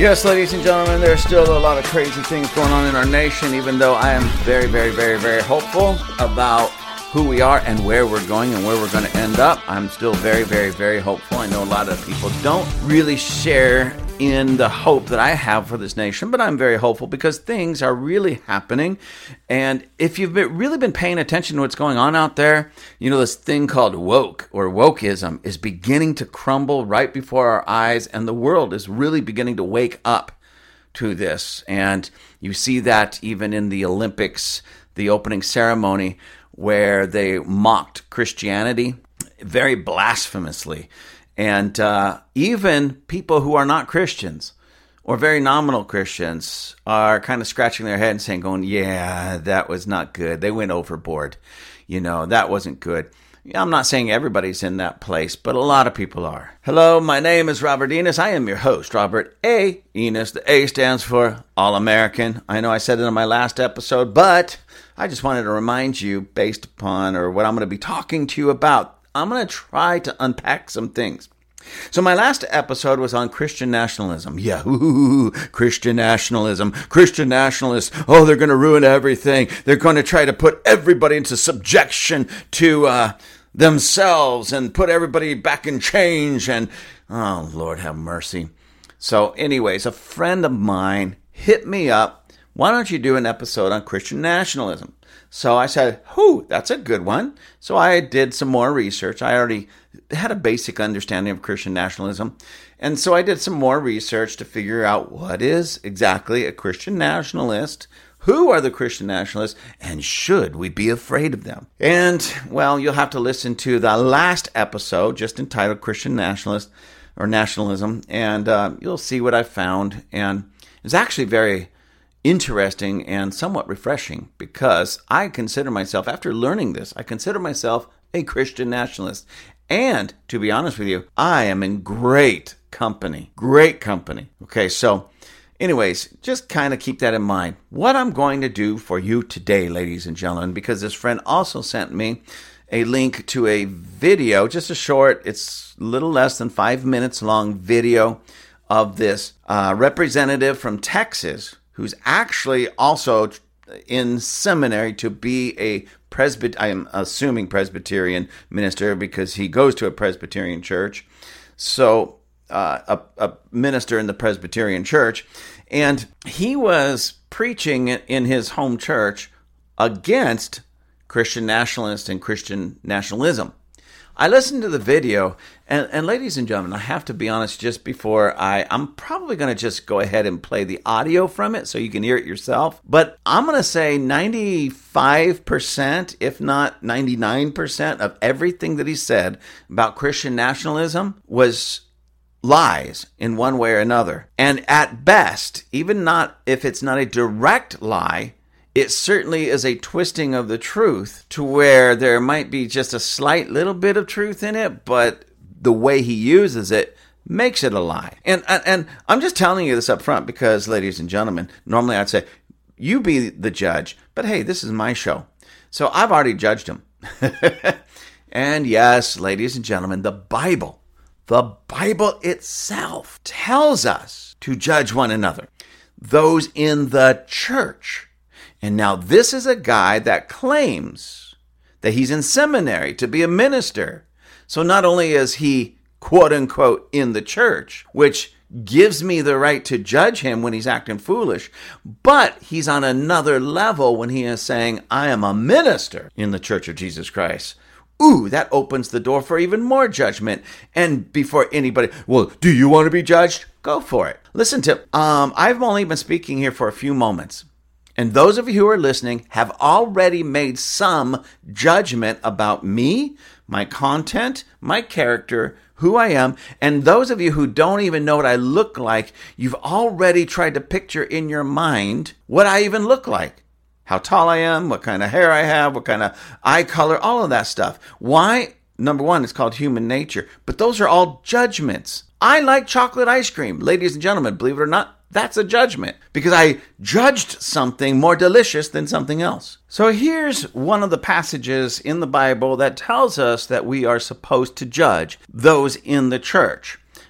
Yes, ladies and gentlemen, there's still a lot of crazy things going on in our nation, even though I am very, very, very, very hopeful about who we are and where we're going and where we're going to end up. I'm still very, very, very hopeful. I know a lot of people don't really share in the hope that I have for this nation, but I'm very hopeful because things are really happening. And if you've really been paying attention to what's going on out there, you know, this thing called woke or wokeism is beginning to crumble right before our eyes, and the world is really beginning to wake up to this. And you see that even in the Olympics, the opening ceremony, where they mocked Christianity very blasphemously. And even people who are not Christians or very nominal Christians are kind of scratching their head and saying, yeah, that was not good. They went overboard. You know, that wasn't good. I'm not saying everybody's in that place, but a lot of people are. Hello, my name is Robert Enos. I am your host, Robert A. Enos. The A stands for All-American. I know I said it in my last episode, but I just wanted to remind you based upon what I'm going to be talking to you about. I'm going to try to unpack some things. So my last episode was on Christian nationalism. Yeah, Christian nationalism. Christian nationalists, oh, they're going to ruin everything. They're going to try to put everybody into subjection to themselves and put everybody back in change. And, oh, Lord have mercy. So anyways, a friend of mine hit me up. Why don't you do an episode on Christian nationalism? So I said, that's a good one. So I did some more research. I already had a basic understanding of Christian nationalism. And so I did some more research to figure out what is exactly a Christian nationalist, who are the Christian nationalists, and should we be afraid of them? And, well, you'll have to listen to the last episode, just entitled Christian Nationalist or Nationalism, and you'll see what I found. And it's actually very interesting and somewhat refreshing because I consider myself, after learning this, I consider myself a Christian nationalist. And to be honest with you, I am in great company. Okay, so anyways, just kind of keep that in mind. What I'm going to do for you today, ladies and gentlemen, because this friend also sent me a link to a video, just a short, it's a little less than 5 minutes long video of this representative from Texas who's actually also in seminary to be a I am assuming Presbyterian minister because he goes to a Presbyterian church. So a minister in the Presbyterian church. And he was preaching in his home church against Christian nationalists and Christian nationalism. I listened to the video, and ladies and gentlemen, I have to be honest, just before I'm probably going to just go ahead and play the audio from it so you can hear it yourself. But I'm going to say 95%, if not 99% of everything that he said about Christian nationalism was lies in one way or another. And at best, even not if it's not a direct lie, it certainly is a twisting of the truth to where there might be just a slight little bit of truth in it, but the way he uses it makes it a lie. And I'm just telling you this up front because, ladies and gentlemen, normally I'd say, you be the judge, but hey, this is my show. So I've already judged him. And yes, ladies and gentlemen, the Bible itself tells us to judge one another, those in the church. And now this is a guy that claims that he's in seminary to be a minister. So not only is he, quote unquote, in the church, which gives me the right to judge him when he's acting foolish, but he's on another level when he is saying, I am a minister in the Church of Jesus Christ. Ooh, that opens the door for even more judgment. And before anybody, well, do you want to be judged? Go for it. Listen to, I've only been speaking here for a few moments. And those of you who are listening have already made some judgment about me, my content, my character, who I am. And those of you who don't even know what I look like, you've already tried to picture in your mind what I even look like. How tall I am, what kind of hair I have, what kind of eye color, all of that stuff. Why? Number one, it's called human nature. But those are all judgments. I like chocolate ice cream. Ladies and gentlemen, believe it or not, that's a judgment because I judged something more delicious than something else. So here's one of the passages in the Bible that tells us that we are supposed to judge those in the church.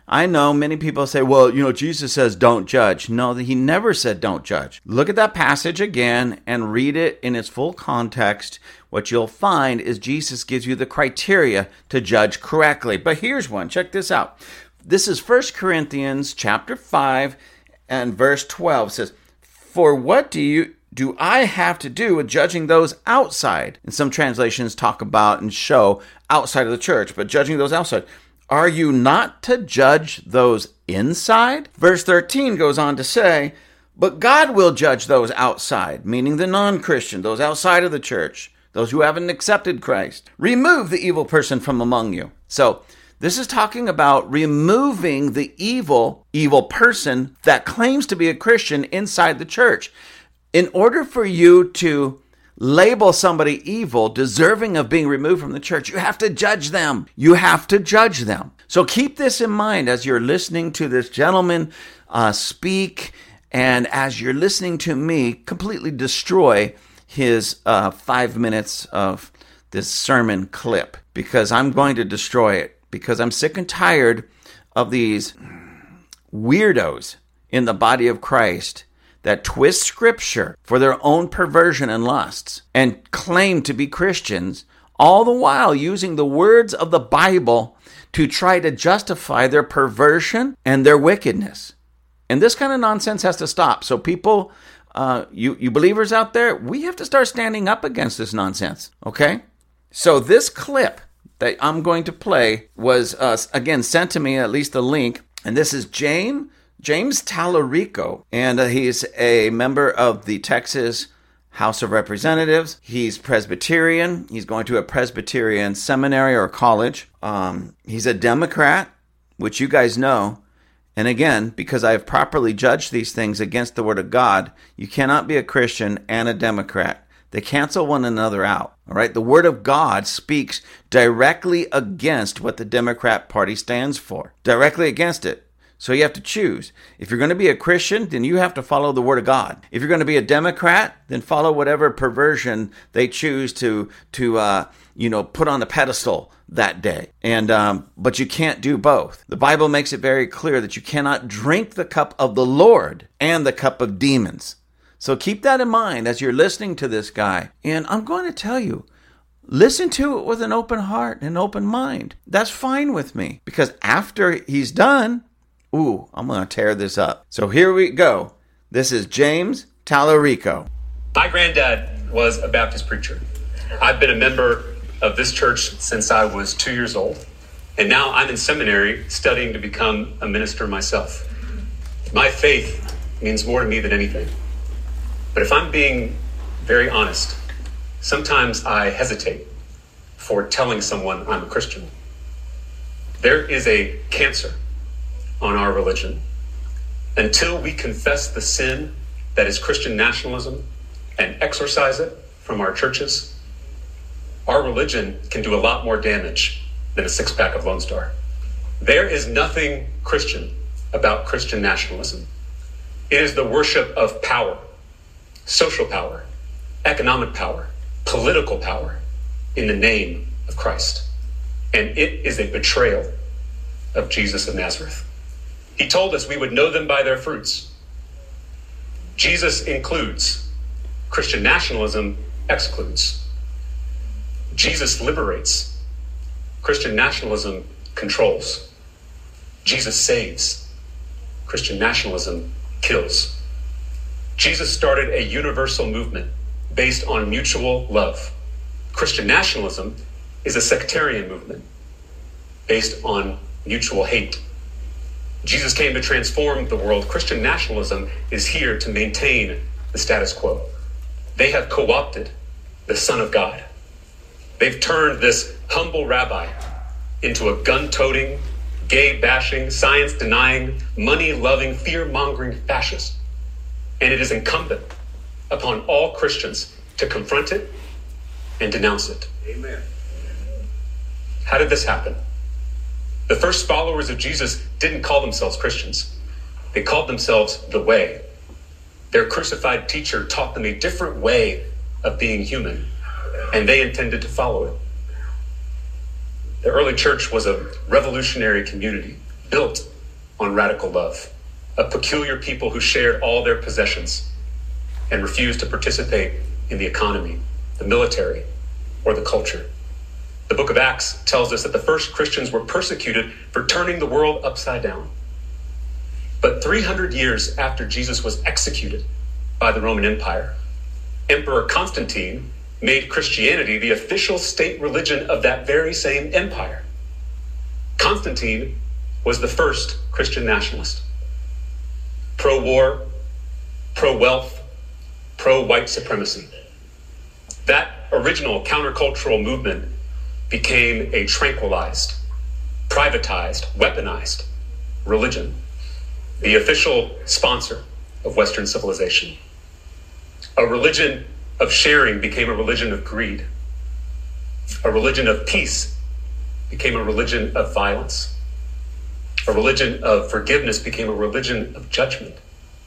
I know many people say, well, Jesus says don't judge. No, he never said don't judge. Look at that passage again and read it in its full context. What you'll find is Jesus gives you the criteria to judge correctly. But here's one. Check this out. This is 1 Corinthians chapter 5 and verse 12. It says, for what do I have to do with judging those outside? And some translations talk about and show outside of the church, but judging those outside. Are you not to judge those inside? Verse 13 goes on to say, but God will judge those outside, meaning the non-Christian, those outside of the church, those who haven't accepted Christ. Remove the evil person from among you. So this is talking about removing the evil person that claims to be a Christian inside the church. In order for you to label somebody evil, deserving of being removed from the church, you have to judge them. You have to judge them. So keep this in mind as you're listening to this gentleman speak, and as you're listening to me completely destroy his 5 minutes of this sermon clip, because I'm going to destroy it, because I'm sick and tired of these weirdos in the body of Christ that twist scripture for their own perversion and lusts and claim to be Christians, all the while using the words of the Bible to try to justify their perversion and their wickedness. And this kind of nonsense has to stop. So people, you believers out there, we have to start standing up against this nonsense, okay? So this clip that I'm going to play was, again, sent to me, at least the link, and this is James Tallarico, and he's a member of the Texas House of Representatives. He's Presbyterian. He's going to a Presbyterian seminary or college. He's a Democrat, which you guys know. And again, because I have properly judged these things against the Word of God, you cannot be a Christian and a Democrat. They cancel one another out. All right? The Word of God speaks directly against what the Democrat Party stands for. Directly against it. So you have to choose. If you're going to be a Christian, then you have to follow the Word of God. If you're going to be a Democrat, then follow whatever perversion they choose to put on a pedestal that day. But you can't do both. The Bible makes it very clear that you cannot drink the cup of the Lord and the cup of demons. So keep that in mind as you're listening to this guy. And I'm going to tell you, listen to it with an open heart and open mind. That's fine with me. Because after he's done, I'm going to tear this up. So here we go. This is James Tallarico. My granddad was a Baptist preacher. I've been a member of this church since I was 2 years old. And now I'm in seminary studying to become a minister myself. My faith means more to me than anything. But if I'm being very honest, sometimes I hesitate for telling someone I'm a Christian. There is a cancer on our religion. Until we confess the sin that is Christian nationalism and exorcise it from our churches, our religion can do a lot more damage than a six-pack of Lone Star. There is nothing Christian about Christian nationalism. It is the worship of power, social power, economic power, political power in the name of Christ. And it is a betrayal of Jesus of Nazareth. He told us we would know them by their fruits. Jesus includes. Christian nationalism excludes. Jesus liberates. Christian nationalism controls. Jesus saves. Christian nationalism kills. Jesus started a universal movement based on mutual love. Christian nationalism is a sectarian movement based on mutual hate. Jesus came to transform the world. Christian nationalism is here to maintain the status quo. They have co-opted the Son of God. They've turned this humble rabbi into a gun-toting, gay-bashing, science-denying, money-loving, fear-mongering fascist. And it is incumbent upon all Christians to confront it and denounce it. Amen. How did this happen? The first followers of Jesus didn't call themselves Christians. They called themselves the Way. Their crucified teacher taught them a different way of being human, and they intended to follow it. The early church was a revolutionary community built on radical love, a peculiar people who shared all their possessions and refused to participate in the economy, the military, or the culture. The book of Acts tells us that the first Christians were persecuted for turning the world upside down. But 300 years after Jesus was executed by the Roman Empire, Emperor Constantine made Christianity the official state religion of that very same empire. Constantine was the first Christian nationalist. Pro-war, pro-wealth, pro-white supremacy. That original countercultural movement became a tranquilized, privatized, weaponized religion, the official sponsor of Western civilization. A religion of sharing became a religion of greed. A religion of peace became a religion of violence. A religion of forgiveness became a religion of judgment.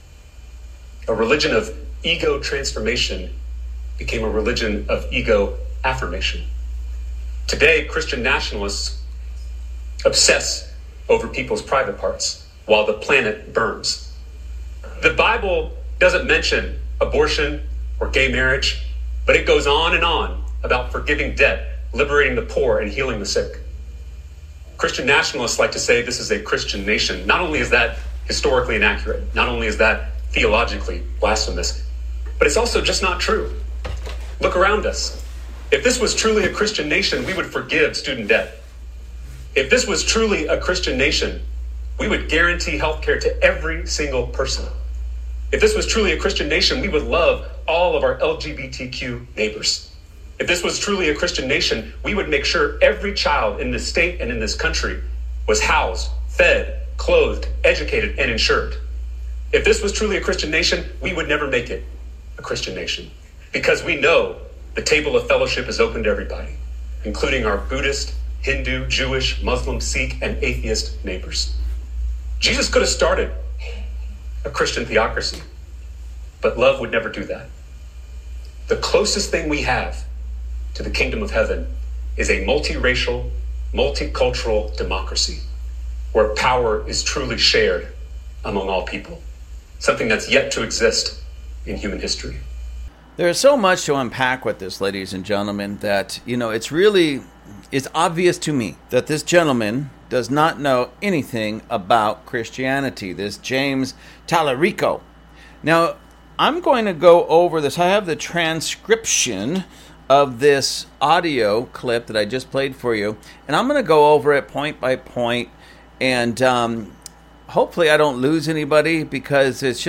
A religion of ego transformation became a religion of ego affirmation. Today, Christian nationalists obsess over people's private parts while the planet burns. The Bible doesn't mention abortion or gay marriage, but it goes on and on about forgiving debt, liberating the poor, and healing the sick. Christian nationalists like to say this is a Christian nation. Not only is that historically inaccurate, not only is that theologically blasphemous, but it's also just not true. Look around us. If this was truly a Christian nation, we would forgive student debt. If this was truly a Christian nation, we would guarantee healthcare to every single person. If this was truly a Christian nation, we would love all of our LGBTQ neighbors. If this was truly a Christian nation, we would make sure every child in this state and in this country was housed, fed, clothed, educated, and insured. If this was truly a Christian nation, we would never make it a Christian nation, because we know the table of fellowship is open to everybody, including our Buddhist, Hindu, Jewish, Muslim, Sikh, and atheist neighbors. Jesus could have started a Christian theocracy, but love would never do that. The closest thing we have to the kingdom of heaven is a multiracial, multicultural democracy where power is truly shared among all people, something that's yet to exist in human history. There is so much to unpack with this, ladies and gentlemen, that, it's obvious to me that this gentleman does not know anything about Christianity, this James Talarico. Now, I'm going to go over this. I have the transcription of this audio clip that I just played for you, and I'm going to go over it point by point, and hopefully I don't lose anybody, because it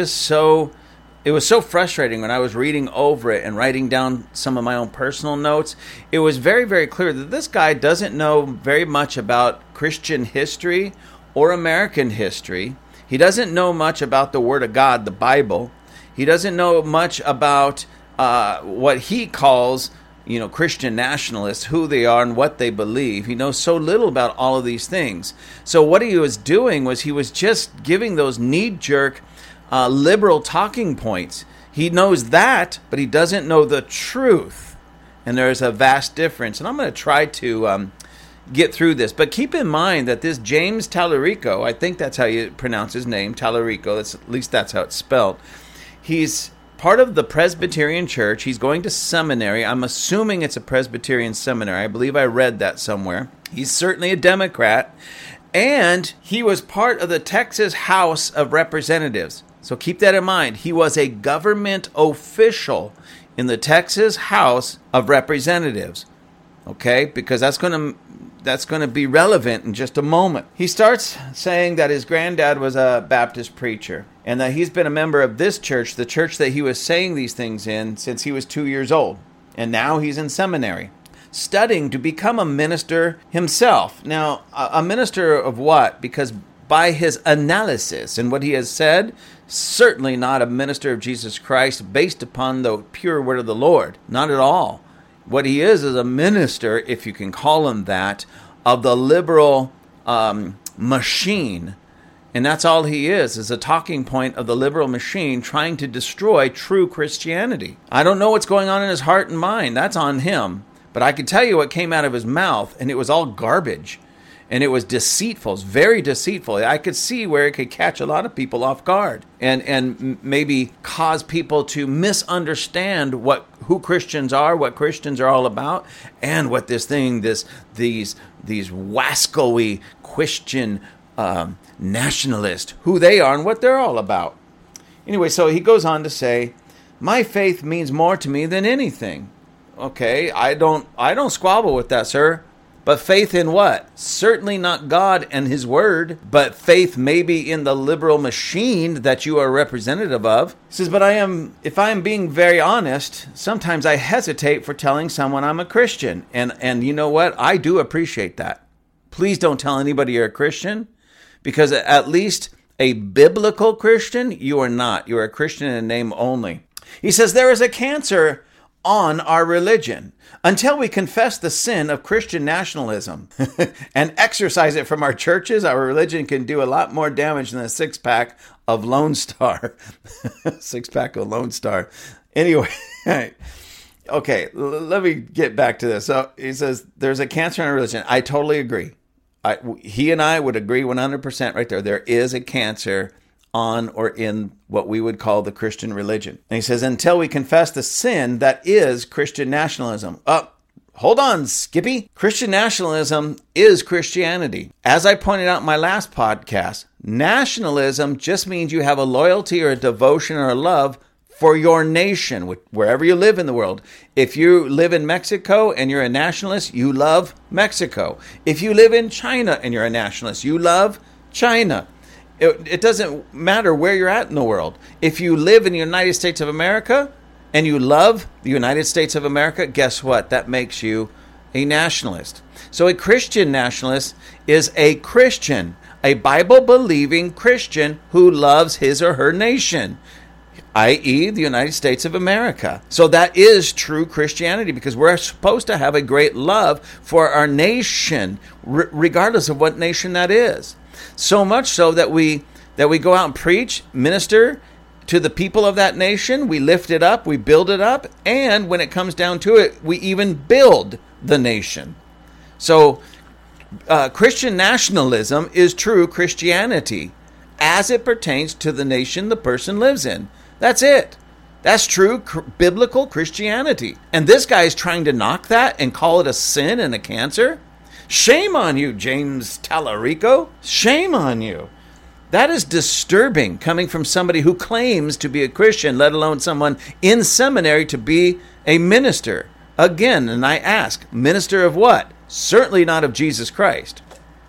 was so frustrating when I was reading over it and writing down some of my own personal notes. It was very, very clear that this guy doesn't know very much about Christian history or American history. He doesn't know much about the Word of God, the Bible. He doesn't know much about what he calls, Christian nationalists, who they are and what they believe. He knows so little about all of these things. So what he was doing was he was just giving those knee-jerk liberal talking points. He knows that, but he doesn't know the truth. And there's a vast difference. And I'm going to try to get through this. But keep in mind that this James Talarico, I think that's how you pronounce his name, Talarico, at least that's how it's spelled. He's part of the Presbyterian Church. He's going to seminary. I'm assuming it's a Presbyterian seminary. I believe I read that somewhere. He's certainly a Democrat. And he was part of the Texas House of Representatives. So keep that in mind. He was a government official in the Texas House of Representatives. Okay? Because that's going to be relevant in just a moment. He starts saying that his granddad was a Baptist preacher and that he's been a member of this church, the church that he was saying these things in, since he was 2 years old. And now he's in seminary, studying to become a minister himself. Now, a minister of what? Because by his analysis and what he has said, certainly not a minister of Jesus Christ based upon the pure word of the Lord. Not at all. What he is a minister, if you can call him that, of the liberal machine. And that's all he is a talking point of the liberal machine trying to destroy true Christianity. I don't know what's going on in his heart and mind. That's on him. But I can tell you what came out of his mouth, and it was all garbage. And it was deceitful. It's very deceitful. I could see where it could catch a lot of people off guard and maybe cause people to misunderstand who Christians are, what Christians are all about, and what these wascally Christian nationalists, who they are and what they're all about. Anyway, so he goes on to say, my faith means more to me than anything. Okay, I don't squabble with that, sir. But faith in what? Certainly not God and his word, but faith maybe in the liberal machine that you are representative of. He says, but if I am being very honest, sometimes I hesitate for telling someone I'm a Christian. And you know what? I do appreciate that. Please don't tell anybody you're a Christian, because at least a biblical Christian, you are not. You are a Christian in name only. He says, there is a cancer on our religion. Until we confess the sin of Christian nationalism and exorcise it from our churches, our religion can do a lot more damage than a six-pack of Lone Star. Six-pack of Lone Star. Anyway, okay, let me get back to this. So he says, there's a cancer in our religion. I totally agree. He and I would agree 100% right there. There is a cancer on or in what we would call the Christian religion. And he says, until we confess the sin that is Christian nationalism. Hold on, Skippy. Christian nationalism is Christianity. As I pointed out in my last podcast, nationalism just means you have a loyalty or a devotion or a love for your nation, wherever you live in the world. If you live in Mexico and you're a nationalist, you love Mexico. If you live in China and you're a nationalist, you love China. It doesn't matter where you're at in the world. If you live in the United States of America and you love the United States of America, guess what? That makes you a nationalist. So a Christian nationalist is a Christian, a Bible-believing Christian who loves his or her nation, i.e. the United States of America. So that is true Christianity, because we're supposed to have a great love for our nation, regardless of what nation that is. So much so that we go out and preach, minister to the people of that nation. We lift it up, we build it up, and when it comes down to it, we even build the nation. So Christian nationalism is true Christianity as it pertains to the nation the person lives in. That's it. That's true biblical Christianity. And this guy is trying to knock that and call it a sin and a cancer. Shame on you, James Tallarico. Shame on you. That is disturbing, coming from somebody who claims to be a Christian, let alone someone in seminary to be a minister. Again, and I ask, minister of what? Certainly not of Jesus Christ.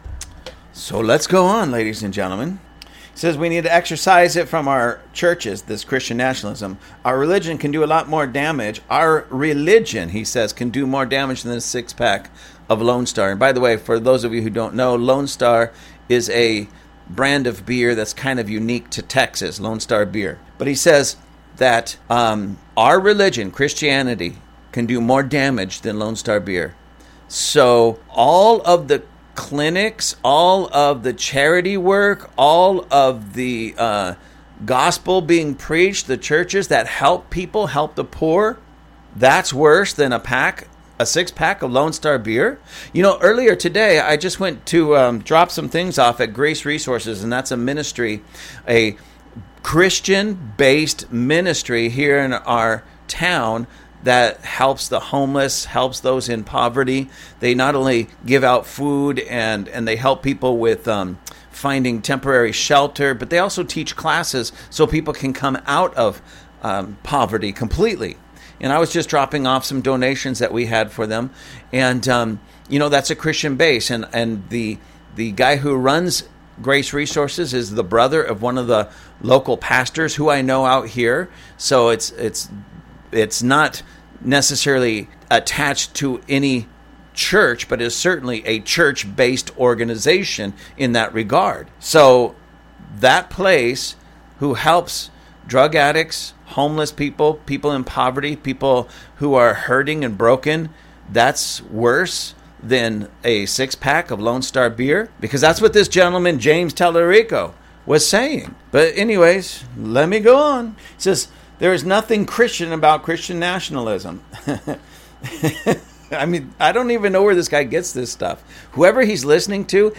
So let's go on, ladies and gentlemen. It says we need to exercise it from our churches, this Christian nationalism. Our religion can do a lot more damage. Our religion, he says, can do more damage than a six-pack of Lone Star. And by the way, for those of you who don't know, Lone Star is a brand of beer that's kind of unique to Texas, Lone Star beer. But he says that our religion, Christianity, can do more damage than Lone Star beer. So all of the clinics, all of the charity work, all of the gospel being preached, the churches that help people, help the poor, that's worse than a six-pack of Lone Star beer. You know, earlier today, I just went to drop some things off at Grace Resources, and that's a ministry, a Christian-based ministry here in our town that helps the homeless, helps those in poverty. They not only give out food and they help people with finding temporary shelter, but they also teach classes so people can come out of poverty completely. And I was just dropping off some donations that we had for them. And, that's a Christian base. And the guy who runs Grace Resources is the brother of one of the local pastors who I know out here. So it's not necessarily attached to any church, but is certainly a church-based organization in that regard. So that place who helps drug addicts, homeless people, people in poverty, people who are hurting and broken, that's worse than a six-pack of Lone Star beer? Because that's what this gentleman, James Tallarico, was saying. But anyways, let me go on. It says, there is nothing Christian about Christian nationalism. I mean, I don't even know where this guy gets this stuff. Whoever he's listening to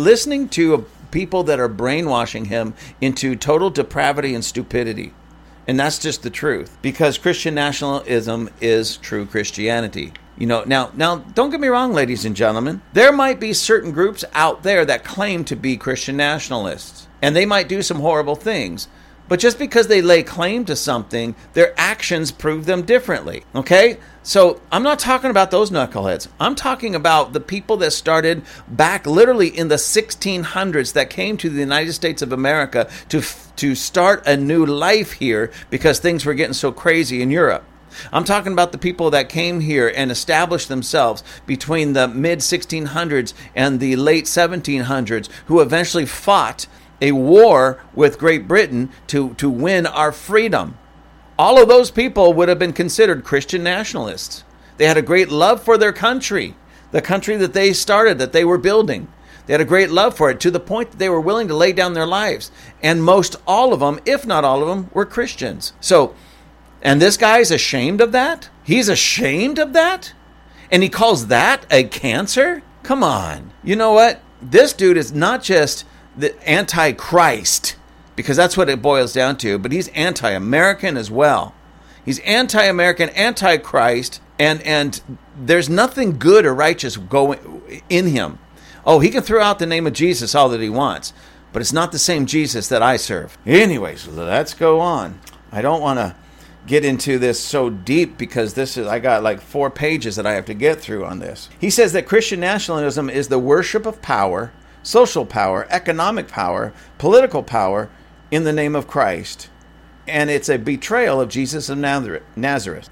people that are brainwashing him into total depravity and stupidity. And that's just the truth, because Christian nationalism is true Christianity. Now, don't get me wrong, ladies and gentlemen. There might be certain groups out there that claim to be Christian nationalists, and they might do some horrible things. But just because they lay claim to something, their actions prove them differently, okay? So I'm not talking about those knuckleheads. I'm talking about the people that started back literally in the 1600s that came to the United States of America to start a new life here because things were getting so crazy in Europe. I'm talking about the people that came here and established themselves between the mid-1600s and the late 1700s, who eventually fought a war with Great Britain to win our freedom. All of those people would have been considered Christian nationalists. They had a great love for their country, the country that they started, that they were building. They had a great love for it to the point that they were willing to lay down their lives. And most all of them, if not all of them, were Christians. So, and this guy's ashamed of that? He's ashamed of that? And he calls that a cancer? Come on. You know what? This dude is not just the anti-Christ, because that's what it boils down to, but he's anti-American as well. He's anti-American, anti-Christ, and there's nothing good or righteous going in him. Oh, he can throw out the name of Jesus all that he wants, but it's not the same Jesus that I serve. Anyways, let's go on. I don't want to get into this so deep because I got like 4 pages that I have to get through on this. He says that Christian nationalism is the worship of power, social power, economic power, political power in the name of Christ. And it's a betrayal of Jesus of Nazareth.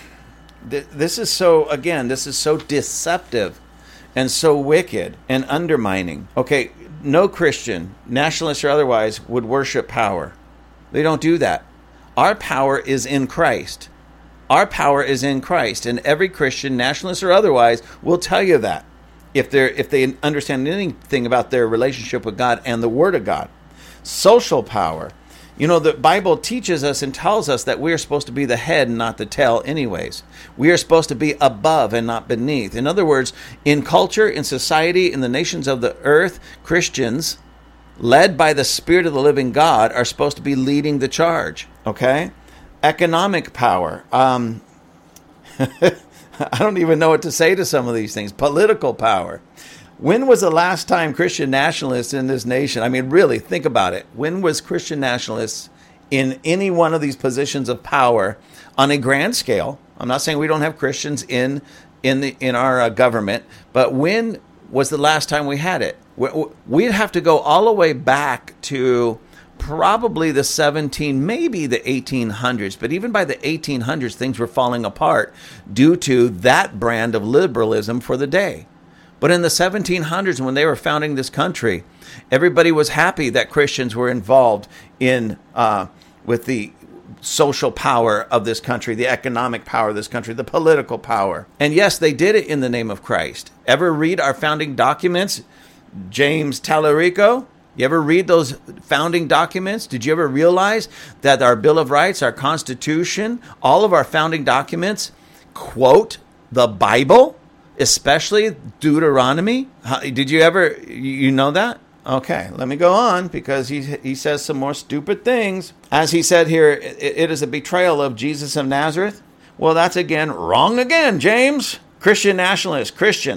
This is so deceptive and so wicked and undermining. Okay, no Christian, nationalist or otherwise, would worship power. They don't do that. Our power is in Christ. Our power is in Christ. And every Christian, nationalist or otherwise, will tell you that. If they understand anything about their relationship with God and the Word of God. Social power. The Bible teaches us and tells us that we are supposed to be the head and not the tail anyways. We are supposed to be above and not beneath. In other words, in culture, in society, in the nations of the earth, Christians, led by the Spirit of the living God, are supposed to be leading the charge. Okay? Economic power. I don't even know what to say to some of these things. Political power. When was the last time Christian nationalists in this nation, I mean, really, think about it. When was Christian nationalists in any one of these positions of power on a grand scale? I'm not saying we don't have Christians in our government, but when was the last time we had it? We'd have to go all the way back to probably the maybe the 1800s. But even by the 1800s, things were falling apart due to that brand of liberalism for the day. But in the 1700s, when they were founding this country, everybody was happy that Christians were involved in with the social power of this country, the economic power of this country, the political power. And yes, they did it in the name of Christ. Ever read our founding documents? James Tallarico? You ever read those founding documents? Did you ever realize that our Bill of Rights, our Constitution, all of our founding documents quote the Bible, especially Deuteronomy? Did you ever, you know that? Okay, let me go on because he says some more stupid things. As he said here, it is a betrayal of Jesus of Nazareth. Well, that's again wrong again, James. Christian nationalists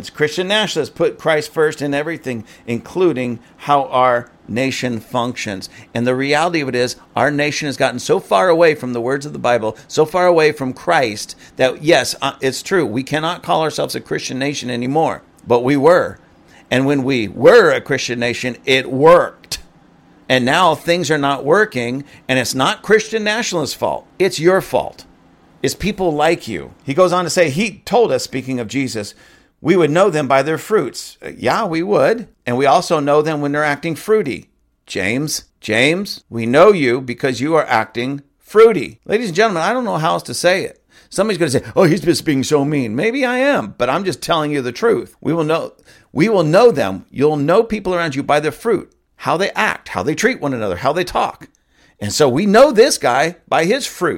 put Christ first in everything, including how our nation functions. And the reality of it is, our nation has gotten so far away from the words of the Bible, so far away from Christ, that yes, it's true, we cannot call ourselves a Christian nation anymore, but we were. And when we were a Christian nation, it worked. And now things are not working, and it's not Christian nationalists' fault. It's your fault. It's people like you. He goes on to say, he told us, speaking of Jesus, we would know them by their fruits. Yeah, we would. And we also know them when they're acting fruity. James, we know you because you are acting fruity. Ladies and gentlemen, I don't know how else to say it. Somebody's going to say, oh, he's just being so mean. Maybe I am, but I'm just telling you the truth. We will know them. You'll know people around you by their fruit, how they act, how they treat one another, how they talk. And so we know this guy by his fruit,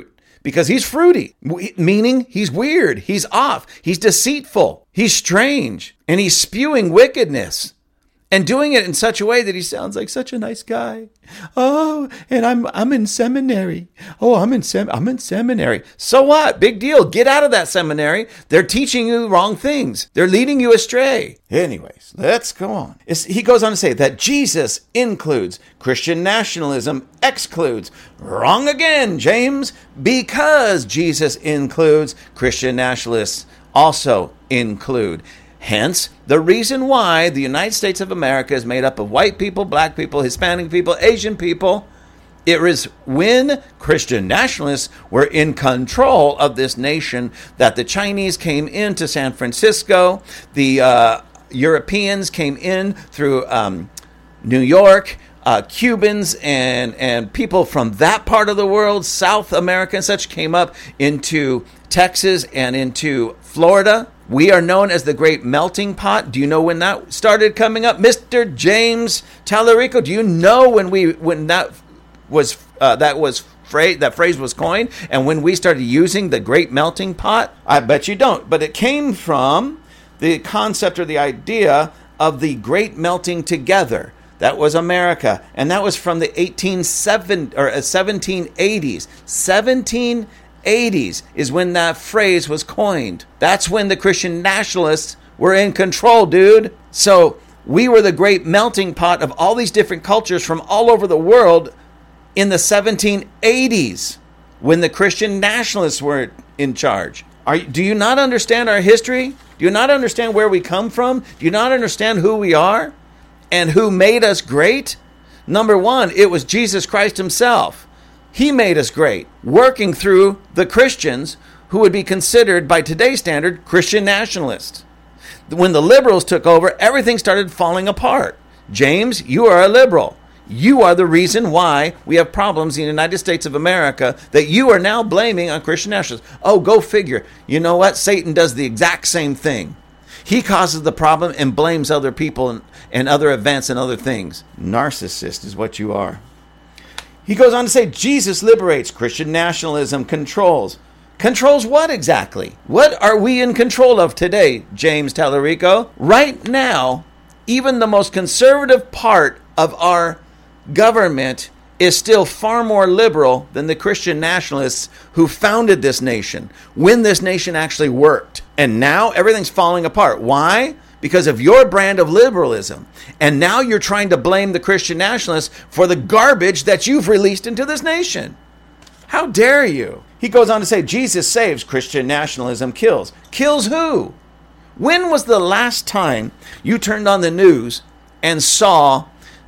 because he's fruity, meaning he's weird, he's off, he's deceitful, he's strange, and he's spewing wickedness. And doing it in such a way that he sounds like such a nice guy. Oh, and I'm in seminary. Oh, I'm in seminary. So what? Big deal. Get out of that seminary. They're teaching you the wrong things. They're leading you astray. Anyways, let's go on. He goes on to say that Jesus includes, Christian nationalism excludes. Wrong again, James. Because Jesus includes, Christian nationalists also include. Hence, the reason why the United States of America is made up of white people, black people, Hispanic people, Asian people. It was when Christian nationalists were in control of this nation that the Chinese came into San Francisco, the Europeans came in through New York, Cubans and people from that part of the world, South America and such, came up into Texas and into Florida. We are known as the Great Melting Pot. Do you know when that started coming up, Mr. James Tallarico? Do you know when that phrase was coined and when we started using the Great Melting Pot? I bet you don't. But it came from the concept or the idea of the Great Melting Together. That was America, and that was from the 1780s. 1780s is when that phrase was coined. That's when the Christian nationalists were in control, dude. So we were the great melting pot of all these different cultures from all over the world in the 1780s when the Christian nationalists were in charge. Do you not understand our history? Do you not understand where we come from? Do you not understand who we are and who made us great? Number one, it was Jesus Christ himself. He made us great, working through the Christians who would be considered, by today's standard, Christian nationalists. When the liberals took over, everything started falling apart. James, you are a liberal. You are the reason why we have problems in the United States of America that you are now blaming on Christian nationalists. Oh, go figure. You know what? Satan does the exact same thing. He causes the problem and blames other people and other events and other things. Narcissist is what you are. He goes on to say, Jesus liberates, Christian nationalism controls. Controls what exactly? What are we in control of today, James Tallarico? Right now, even the most conservative part of our government is still far more liberal than the Christian nationalists who founded this nation, when this nation actually worked. And now everything's falling apart. Why? Because of your brand of liberalism. And now you're trying to blame the Christian nationalists for the garbage that you've released into this nation. How dare you? He goes on to say, Jesus saves, Christian nationalism kills. Kills who? When was the last time you turned on the news and saw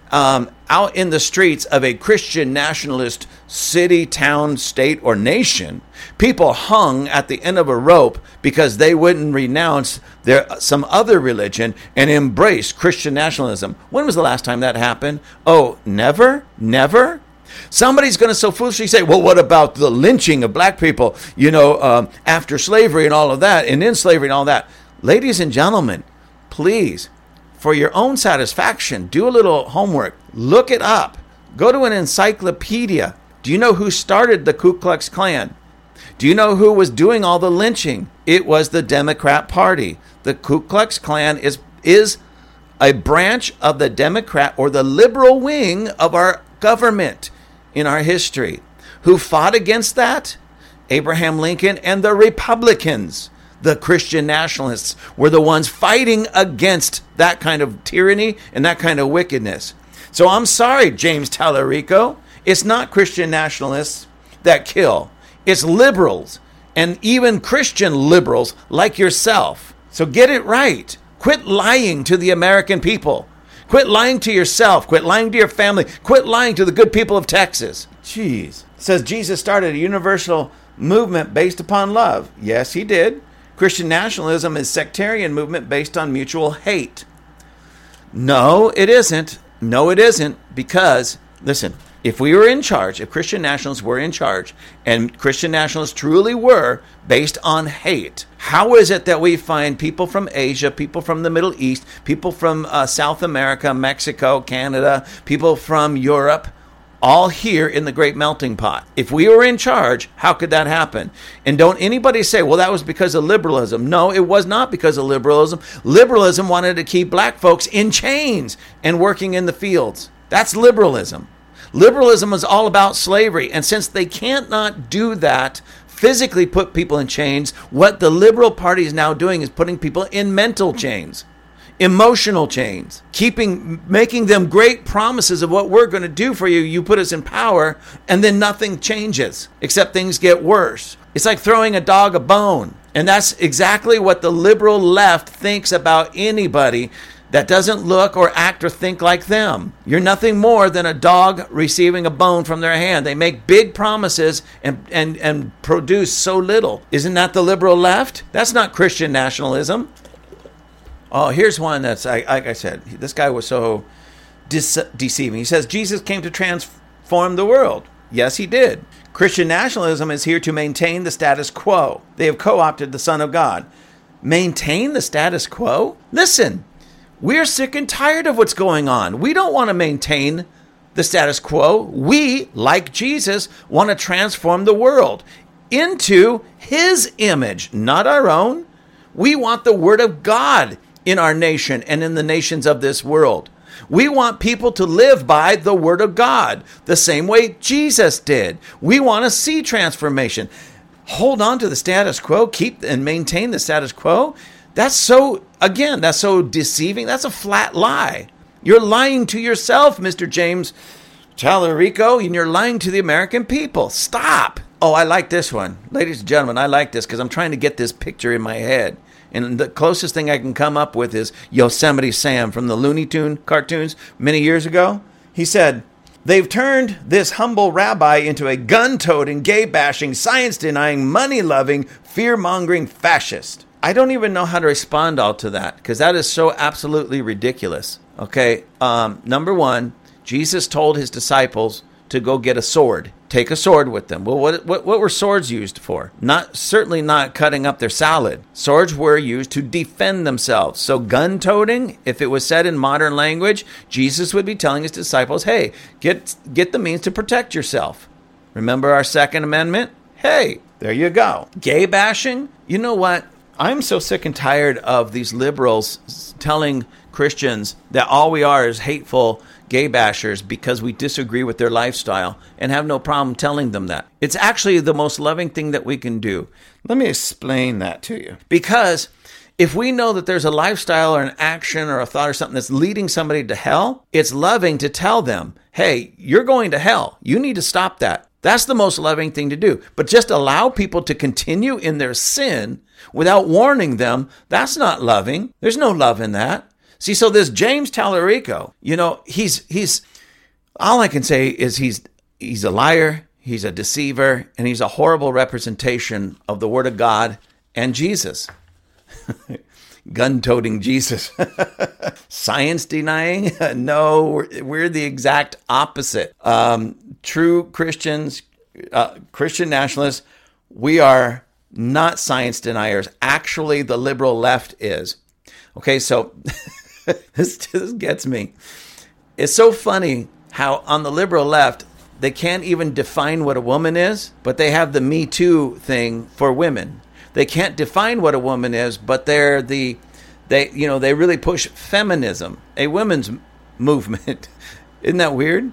out in the streets of a Christian nationalist city, town, state, or nation, people hung at the end of a rope because they wouldn't renounce some other religion and embrace Christian nationalism? When was the last time that happened? Oh, never? Never? Somebody's going to so foolishly say, well, what about the lynching of black people, after slavery and all of that, and in slavery and all that? Ladies and gentlemen, please, for your own satisfaction, do a little homework. Look it up. Go to an encyclopedia. Do you know who started the Ku Klux Klan? Do you know who was doing all the lynching? It was the Democrat Party. The Ku Klux Klan is a branch of the Democrat or the liberal wing of our government in our history. Who fought against that? Abraham Lincoln and the Republicans. The Christian nationalists were the ones fighting against that kind of tyranny and that kind of wickedness. So I'm sorry, James Tallarico. It's not Christian nationalists that kill. It's liberals and even Christian liberals like yourself. So get it right. Quit lying to the American people. Quit lying to yourself. Quit lying to your family. Quit lying to the good people of Texas. Jeez. It says Jesus started a universal movement based upon love. Yes, he did. Christian nationalism is a sectarian movement based on mutual hate. No, it isn't. No, it isn't. Because, listen, if we were in charge, if Christian nationalists were in charge, and Christian nationalists truly were based on hate, how is it that we find people from Asia, people from the Middle East, people from South America, Mexico, Canada, people from Europe, all here in the great melting pot. If we were in charge, how could that happen? And don't anybody say, well, that was because of liberalism. No, it was not because of liberalism. Liberalism wanted to keep black folks in chains and working in the fields. That's liberalism. Liberalism is all about slavery. And since they can't not do that, physically put people in chains, what the Liberal Party is now doing is putting people in mental chains, emotional chains, making them great promises of what we're going to do for you. You put us in power, and then nothing changes, except things get worse. It's like throwing a dog a bone. And that's exactly what the liberal left thinks about anybody that doesn't look or act or think like them. You're nothing more than a dog receiving a bone from their hand. They make big promises and produce so little. Isn't that the liberal left? That's not Christian nationalism. Oh, here's one that's, like I said, this guy was so deceiving. He says, Jesus came to transform the world. Yes, he did. Christian nationalism is here to maintain the status quo. They have co-opted the Son of God. Maintain the status quo? Listen. We're sick and tired of what's going on. We don't want to maintain the status quo. We, like Jesus, want to transform the world into his image, not our own. We want the word of God in our nation and in the nations of this world. We want people to live by the word of God the same way Jesus did. We want to see transformation. Hold on to the status quo, keep and maintain the status quo. That's so deceiving. That's a flat lie. You're lying to yourself, Mr. James Tallarico, and you're lying to the American people. Stop. Oh, I like this one. Ladies and gentlemen, I like this because I'm trying to get this picture in my head. And the closest thing I can come up with is Yosemite Sam from the Looney Tune cartoons many years ago. He said, they've turned this humble rabbi into a gun-toting, gay-bashing, science-denying, money-loving, fear-mongering fascist. I don't even know how to respond all to that because that is so absolutely ridiculous. Okay, number one, Jesus told his disciples to go get a sword. Take a sword with them. Well, what were swords used for? Certainly not cutting up their salad. Swords were used to defend themselves. So gun-toting, if it was said in modern language, Jesus would be telling his disciples, hey, get the means to protect yourself. Remember our Second Amendment? Hey, there you go. Gay bashing? You know what? I'm so sick and tired of these liberals telling Christians that all we are is hateful gay bashers because we disagree with their lifestyle and have no problem telling them that. It's actually the most loving thing that we can do. Let me explain that to you. Because if we know that there's a lifestyle or an action or a thought or something that's leading somebody to hell, it's loving to tell them, hey, you're going to hell. You need to stop that. That's the most loving thing to do. But just allow people to continue in their sin without warning them, that's not loving. There's no love in that. See, so this James Tallarico, he's all I can say is he's a liar, he's a deceiver, and he's a horrible representation of the Word of God and Jesus. Gun-toting Jesus. Science denying? No, we're the exact opposite. True Christians, Christian nationalists, we are not science deniers. Actually, the liberal left is. Okay, so this gets me. It's so funny how on the liberal left, they can't even define what a woman is, but they have the Me Too thing for women. They can't define what a woman is, but they really push feminism, a women's movement. Isn't that weird?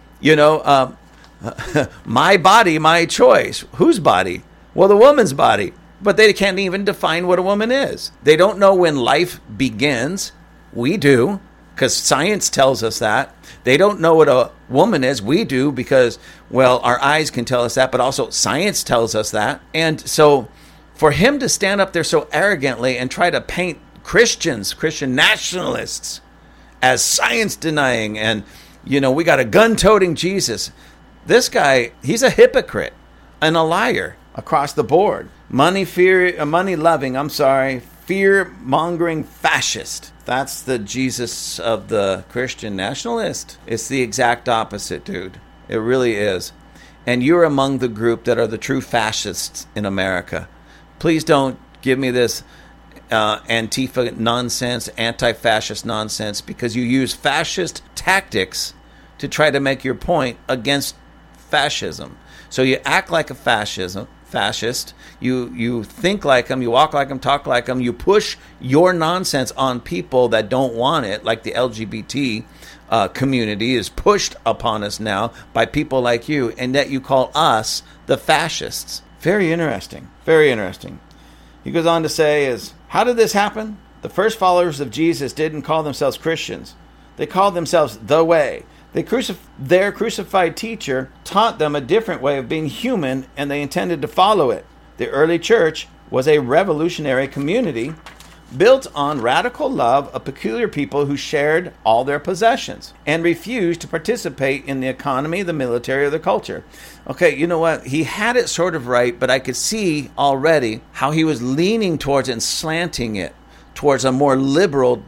My body, my choice. Whose body? Well, the woman's body. But they can't even define what a woman is. They don't know when life begins. We do, because science tells us that. They don't know what a woman is. We do, because, well, our eyes can tell us that, but also science tells us that. And so for him to stand up there so arrogantly and try to paint Christians, Christian nationalists, as science denying and, we got a gun-toting Jesus. This guy, he's a hypocrite and a liar across the board. Money-loving, fear-mongering fascist. That's the Jesus of the Christian nationalist. It's the exact opposite, dude. It really is. And you're among the group that are the true fascists in America. Please don't give me this Antifa nonsense, anti-fascist nonsense, because you use fascist tactics to try to make your point against fascism. So you act like a fascist, you think like them, you walk like them, talk like them, you push your nonsense on people that don't want it, like the LGBT community is pushed upon us now by people like you, and yet you call us the fascists. Very interesting. Very interesting. He goes on to say how did this happen? The first followers of Jesus didn't call themselves Christians. They called themselves the Way. Their crucified teacher taught them a different way of being human, and they intended to follow it. The early church was a revolutionary community built on radical love of peculiar people who shared all their possessions and refused to participate in the economy, the military, or the culture. Okay, you know what? He had it sort of right, but I could see already how he was leaning towards and slanting it towards a more liberal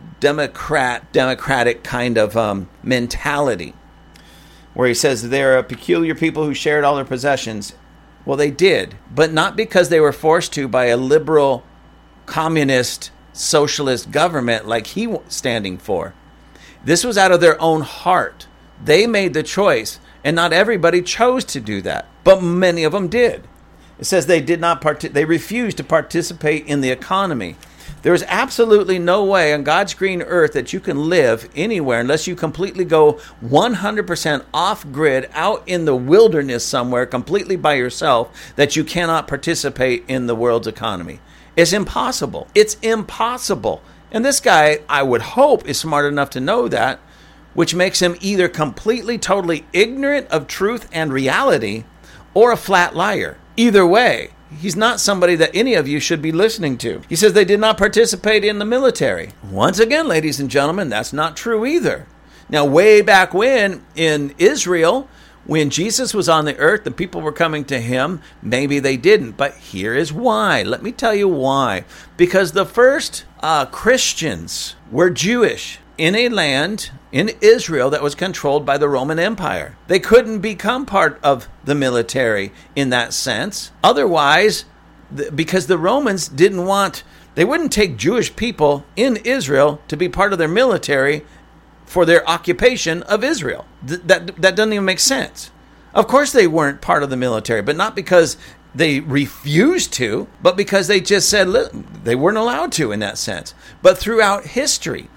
democratic kind of mentality, where he says they're a peculiar people who shared all their possessions. Well, they did, but not because they were forced to by a liberal, communist, socialist government like he was standing for. This was out of their own heart. They made the choice, and not everybody chose to do that, but many of them did. It says they refused to participate in the economy. There is absolutely no way on God's green earth that you can live anywhere unless you completely go 100% off grid out in the wilderness somewhere completely by yourself, that you cannot participate in the world's economy. It's impossible. It's impossible. And this guy, I would hope, is smart enough to know that, which makes him either completely, totally ignorant of truth and reality or a flat liar. Either way, he's not somebody that any of you should be listening to. He says they did not participate in the military. Once again, ladies and gentlemen, that's not true either. Now, way back when in Israel, when Jesus was on the earth and people were coming to him, maybe they didn't. But here is why. Let me tell you why. Because the first Christians were Jewish in a land in Israel that was controlled by the Roman Empire. They couldn't become part of the military in that sense. Otherwise, because the Romans they wouldn't take Jewish people in Israel to be part of their military for their occupation of Israel. That doesn't even make sense. Of course they weren't part of the military, but not because they refused to, but because they just said they weren't allowed to in that sense. But throughout history,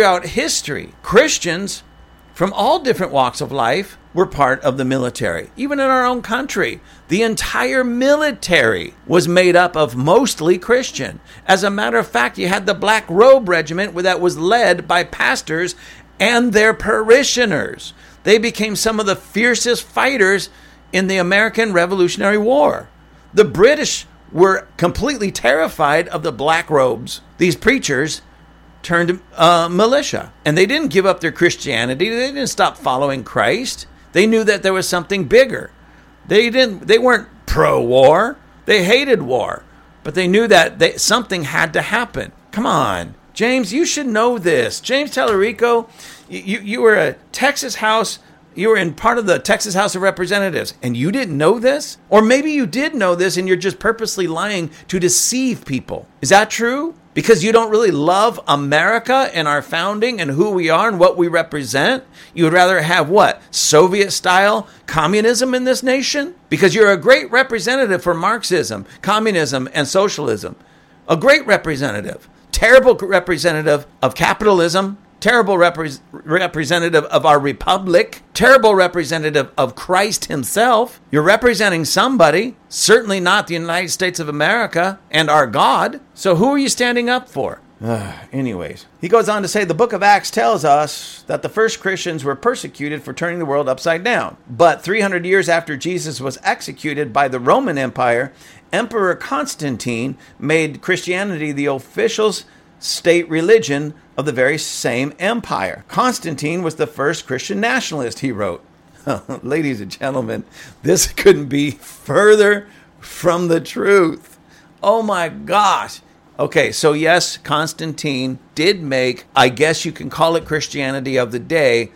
Christians from all different walks of life were part of the military. Even in our own country, the entire military was made up of mostly Christian. As a matter of fact, you had the Black Robe Regiment that was led by pastors and their parishioners. They became some of the fiercest fighters in the American Revolutionary War. The British were completely terrified of the black robes. These preachers turned militia, and they didn't give up their Christianity. They didn't stop following Christ. They knew that there was something bigger. They weren't pro-war. They hated war, but they knew that something had to happen. Come on, James, you should know this. James Tallarico, you were a Texas House. You were in part of the Texas House of Representatives, and you didn't know this? Or maybe you did know this, and you're just purposely lying to deceive people. Is that true? Because you don't really love America and our founding and who we are and what we represent? You would rather have what? Soviet-style communism in this nation? Because you're a great representative for Marxism, communism, and socialism. A great representative. Terrible representative of capitalism. Terrible representative of our republic. Terrible representative of Christ himself. You're representing somebody, certainly not the United States of America and our God. So who are you standing up for? Anyways, he goes on to say the book of Acts tells us that the first Christians were persecuted for turning the world upside down. But 300 years after Jesus was executed by the Roman Empire, Emperor Constantine made Christianity the official state religion of the very same empire. Constantine was the first Christian nationalist, he wrote. Ladies and gentlemen, this couldn't be further from the truth. Oh my gosh. Okay, so yes, Constantine did make, I guess you can call it Christianity of the day,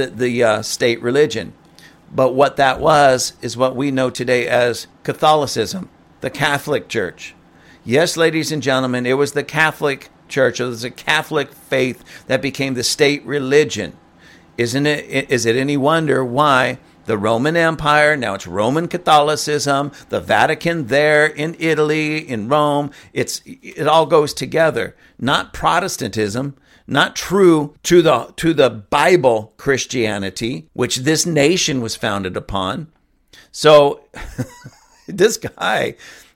the state religion. But what that was is what we know today as Catholicism, the Catholic Church. Yes, ladies and gentlemen, it was the Catholic Church. It was a Catholic faith that became the state religion. Is it any wonder why the Roman Empire, now it's Roman Catholicism, the Vatican there in Italy, in Rome, it all goes together. Not Protestantism, not true to the Bible Christianity, which this nation was founded upon. So this guy,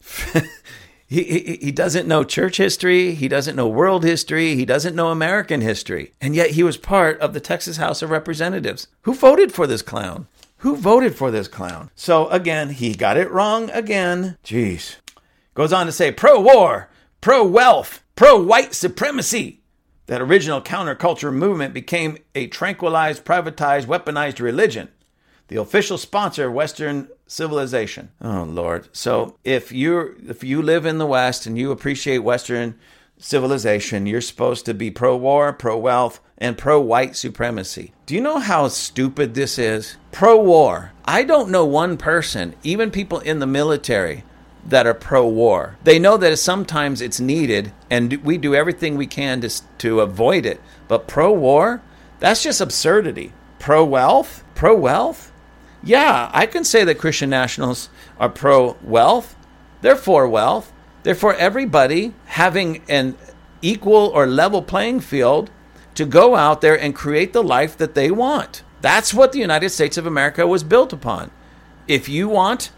he doesn't know church history, he doesn't know world history, he doesn't know American history, and yet he was part of the Texas House of Representatives. Who voted for this clown? Who voted for this clown? So again, he got it wrong again. Jeez. Goes on to say, pro-war, pro-wealth, pro-white supremacy. That original counterculture movement became a tranquilized, privatized, weaponized religion, the official sponsor of Western civilization. Oh, Lord. So if you live in the West and you appreciate Western civilization, you're supposed to be pro-war, pro-wealth, and pro-white supremacy. Do you know how stupid this is? Pro-war. I don't know one person, even people in the military, that are pro-war. They know that sometimes it's needed, and we do everything we can to avoid it. But pro-war? That's just absurdity. Pro-wealth? Pro-wealth? Yeah, I can say that Christian nationalists are pro-wealth. They're for wealth. They're for everybody having an equal or level playing field to go out there and create the life that they want. That's what the United States of America was built upon. If you want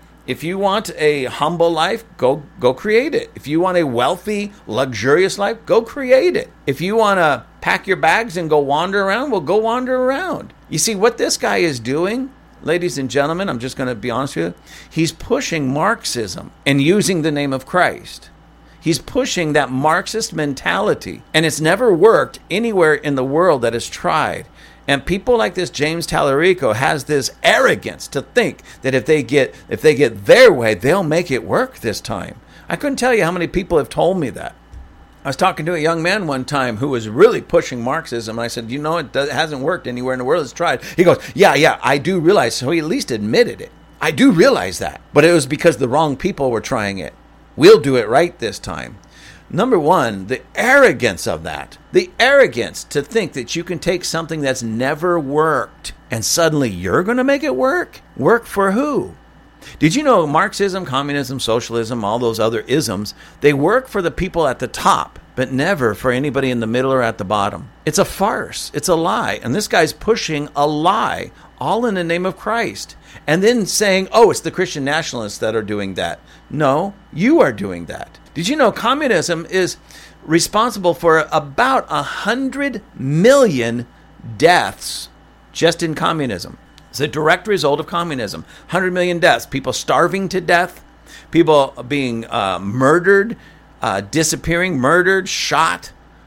a humble life, go create it. If you want a wealthy, luxurious life, go create it. If you want to pack your bags and go wander around, well, go wander around. You see, what this guy is doing, ladies and gentlemen, I'm just going to be honest with you, he's pushing Marxism and using the name of Christ. He's pushing that Marxist mentality, and it's never worked anywhere in the world that has tried. And people like this James Tallarico has this arrogance to think that if they get their way, they'll make it work this time. I couldn't tell you how many people have told me that. I was talking to a young man one time who was really pushing Marxism, and I said, it hasn't worked anywhere in the world. It's tried. He goes, yeah, I do realize. So he at least admitted it. I do realize that. But it was because the wrong people were trying it. We'll do it right this time. Number one, the arrogance of that. The arrogance to think that you can take something that's never worked and suddenly you're going to make it work? Work for who? Did you know Marxism, communism, socialism, all those other isms, they work for the people at the top, but never for anybody in the middle or at the bottom. It's a farce. It's a lie. And this guy's pushing a lie, all in the name of Christ. And then saying, it's the Christian nationalists that are doing that. No, you are doing that. Did you know communism is responsible for about 100 million deaths just in communism? It's a direct result of communism. 100 million deaths. People starving to death. People being murdered, disappearing, murdered, shot,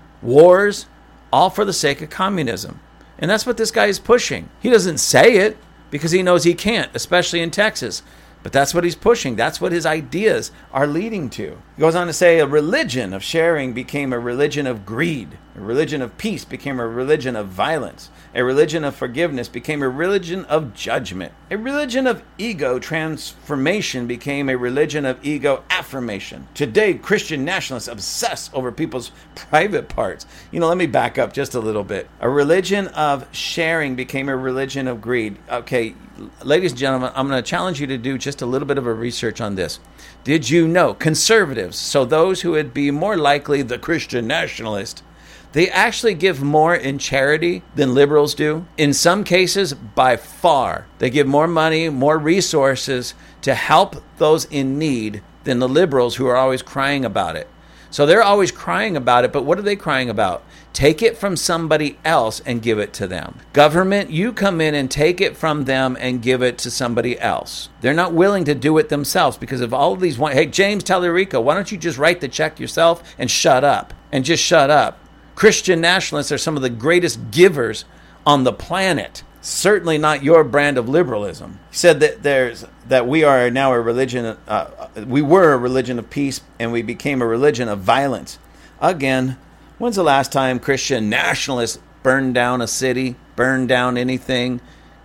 wars, all for the sake of communism. And that's what this guy is pushing. He doesn't say it because he knows he can't, especially in Texas. But that's what he's pushing. That's what his ideas are leading to. He goes on to say a religion of sharing became a religion of greed. A religion of peace became a religion of violence. A religion of forgiveness became a religion of judgment. A religion of ego transformation became a religion of ego affirmation. Today, Christian nationalists obsess over people's private parts. Let me back up just a little bit. A religion of sharing became a religion of greed. Okay, ladies and gentlemen, I'm going to challenge you to do just a little bit of a research on this. Did you know conservatives, so those who would be more likely the Christian nationalist, they actually give more in charity than liberals do? In some cases, by far. They give more money, more resources to help those in need than the liberals who are always crying about it. So they're always crying about it, but what are they crying about? Take it from somebody else and give it to them. Government, you come in and take it from them and give it to somebody else. They're not willing to do it themselves because of all of these. Hey, James Tallarico, why don't you just write the check yourself and shut up? And just shut up. Christian nationalists are some of the greatest givers on the planet. Certainly not your brand of liberalism. He said that we are now a religion. We were a religion of peace, and we became a religion of violence. Again, when's the last time Christian nationalists burned down a city, burned down anything,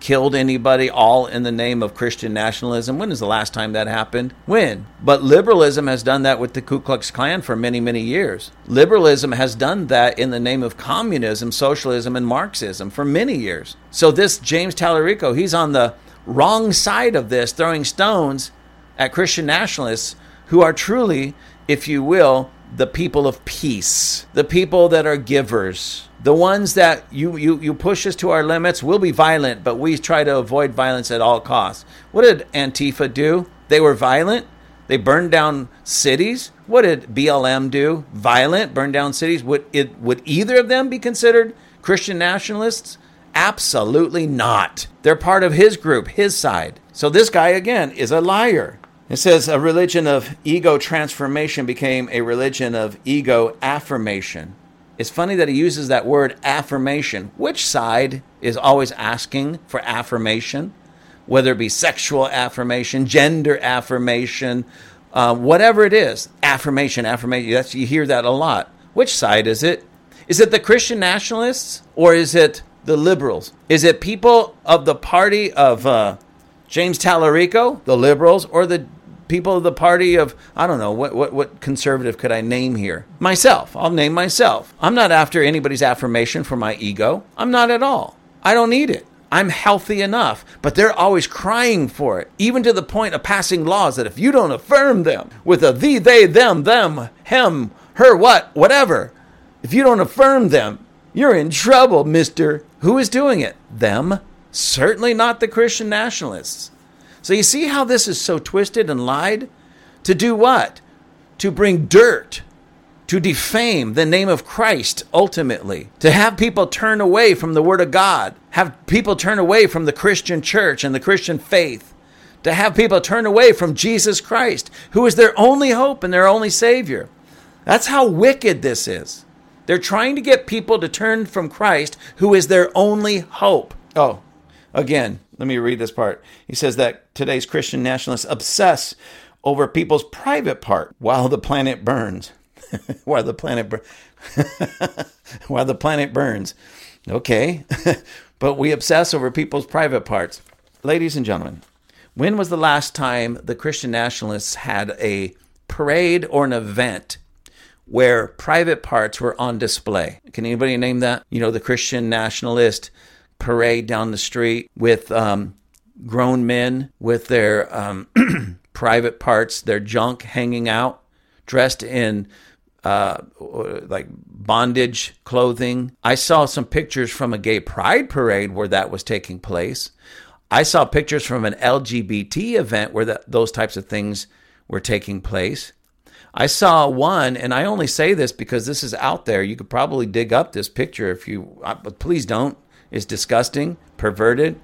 killed anybody, all in the name of Christian nationalism. When is the last time that happened? When? But liberalism has done that with the Ku Klux Klan for many, many years. Liberalism has done that in the name of communism, socialism, and Marxism for many years. So this James Tallarico, he's on the wrong side of this, throwing stones at Christian nationalists who are truly, if you will, the people of peace, the people that are givers, the ones that you push us to our limits. We'll be violent, but we try to avoid violence at all costs. What did Antifa do? They were violent. They burned down cities. What did BLM do? Violent, burned down cities. Would either of them be considered Christian nationalists? Absolutely not. They're part of his group, his side. So this guy, again, is a liar. It says a religion of ego transformation became a religion of ego affirmation. It's funny that he uses that word affirmation. Which side is always asking for affirmation? Whether it be sexual affirmation, gender affirmation, whatever it is. Affirmation. You hear that a lot. Which side is it? Is it the Christian nationalists or is it the liberals? Is it people of the party of James Tallarico, the liberals, or the people of the party of, I don't know, what conservative could I name here? Myself. I'll name myself. I'm not after anybody's affirmation for my ego. I'm not at all. I don't need it. I'm healthy enough. But they're always crying for it, even to the point of passing laws that if you don't affirm them with a thee, they, them, him, her, whatever, if you don't affirm them, you're in trouble, mister. Who is doing it? Them. Certainly not the Christian nationalists. So you see how this is so twisted and lied? To do what? To bring dirt, to defame the name of Christ, ultimately. To have people turn away from the Word of God. Have people turn away from the Christian church and the Christian faith. To have people turn away from Jesus Christ, who is their only hope and their only Savior. That's how wicked this is. They're trying to get people to turn from Christ, who is their only hope. Oh, again, let me read this part. He says that today's Christian nationalists obsess over people's private part while the planet burns. While the planet burns. Okay. But we obsess over people's private parts. Ladies and gentlemen, when was the last time the Christian nationalists had a parade or an event where private parts were on display? Can anybody name that? You know, the Christian nationalist parade down the street with grown men with their private parts, their junk hanging out, dressed in like bondage clothing. I saw some pictures from a gay pride parade where that was taking place. I saw pictures from an LGBT event where those types of things were taking place. I saw one, and I only say this because this is out there. You could probably dig up this picture but please don't. It's disgusting, perverted.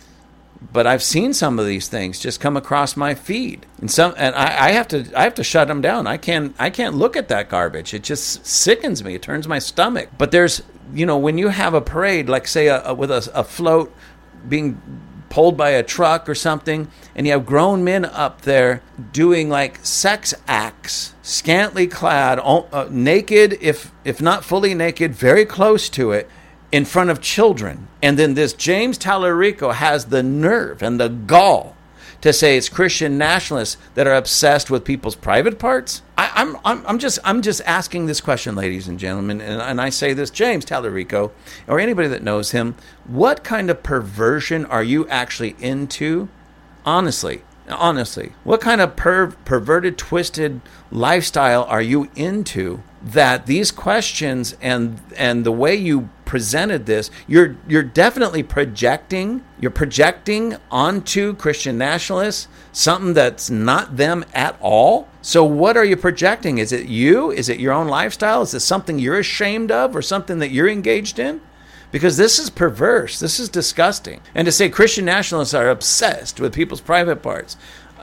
But I've seen some of these things just come across my feed, and I have to shut them down. I can't look at that garbage. It just sickens me. It turns my stomach. But there's, when you have a parade, like say with a float being pulled by a truck or something, and you have grown men up there doing like sex acts, scantily clad, naked, if not fully naked, very close to it, in front of children. And then this James Tallarico has the nerve and the gall to say it's Christian nationalists that are obsessed with people's private parts. I'm just asking this question, ladies and gentlemen, and I say this, James Tallarico, or anybody that knows him, what kind of perversion are you actually into? Honestly, what kind of perverted, twisted lifestyle are you into that these questions and the way you presented this, you're definitely projecting. You're projecting onto Christian nationalists something that's not them at all. So what are you projecting? Is it you? Is it your own lifestyle? Is it something you're ashamed of or something that you're engaged in? Because this is perverse. This is disgusting. And to say Christian nationalists are obsessed with people's private parts,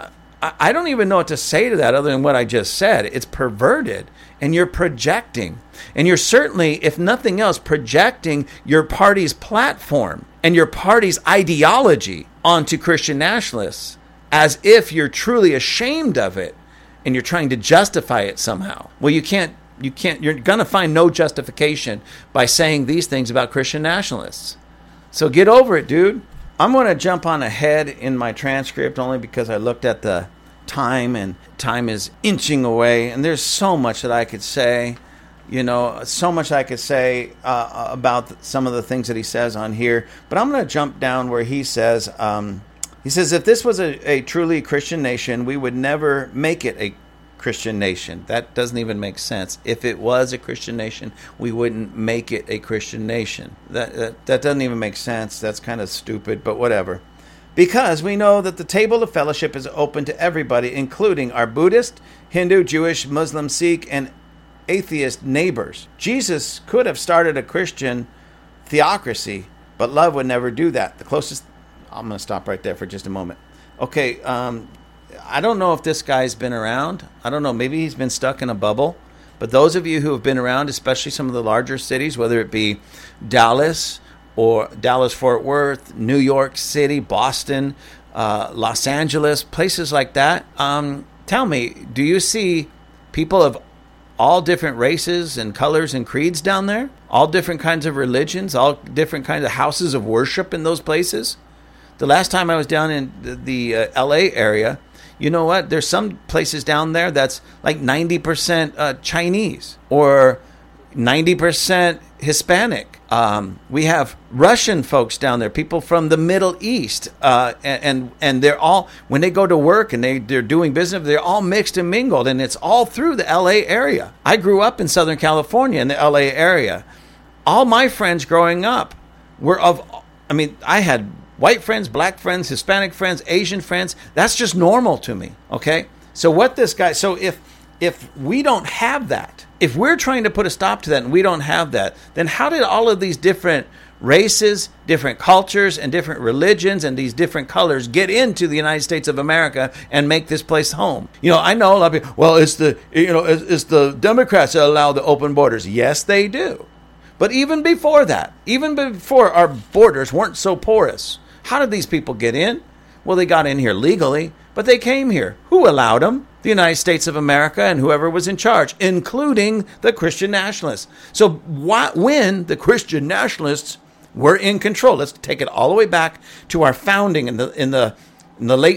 I don't even know what to say to that other than what I just said. It's perverted, and you're projecting. And you're certainly, if nothing else, projecting your party's platform and your party's ideology onto Christian nationalists as if you're truly ashamed of it and you're trying to justify it somehow. Well, you can't, you're going to find no justification by saying these things about Christian nationalists. So get over it, dude. I'm going to jump on ahead in my transcript only because I looked at the time and time is inching away. And there's so much that I could say, so much I could say about some of the things that he says on here. But I'm going to jump down where he says, if this was a truly Christian nation, we would never make it a Christian nation. That doesn't even make sense. If it was a Christian nation, we wouldn't make it a Christian nation. That doesn't even make sense. That's kind of stupid, but whatever. Because we know that the table of fellowship is open to everybody, including our Buddhist, Hindu, Jewish, Muslim, Sikh, and atheist neighbors. Jesus could have started a Christian theocracy, but love would never do that. I'm going to stop right there for just a moment. Okay, I don't know if this guy's been around. I don't know. Maybe he's been stuck in a bubble. But those of you who have been around, especially some of the larger cities, whether it be Dallas or Dallas-Fort Worth, New York City, Boston, Los Angeles, places like that, tell me, do you see people of all different races and colors and creeds down there? All different kinds of religions, all different kinds of houses of worship in those places? The last time I was down in the LA area, you know what? There's some places down there that's like 90% Chinese or 90% Hispanic. We have Russian folks down there, people from the Middle East, and they're all, when they go to work and they're doing business, they're all mixed and mingled, and it's all through the LA area. I grew up in Southern California in the LA area. All my friends growing up I had white friends, black friends, Hispanic friends, Asian friends. That's just normal to me, okay? So if we don't have that, if we're trying to put a stop to that and we don't have that, then how did all of these different races, different cultures, and different religions and these different colors get into the United States of America and make this place home? I know a lot of people, well, it's the Democrats that allow the open borders. Yes, they do. But even before that, even before our borders weren't so porous, how did these people get in? Well, they got in here legally, but they came here. Who allowed them? The United States of America and whoever was in charge, including the Christian nationalists. So when the Christian nationalists were in control, let's take it all the way back to our founding in the late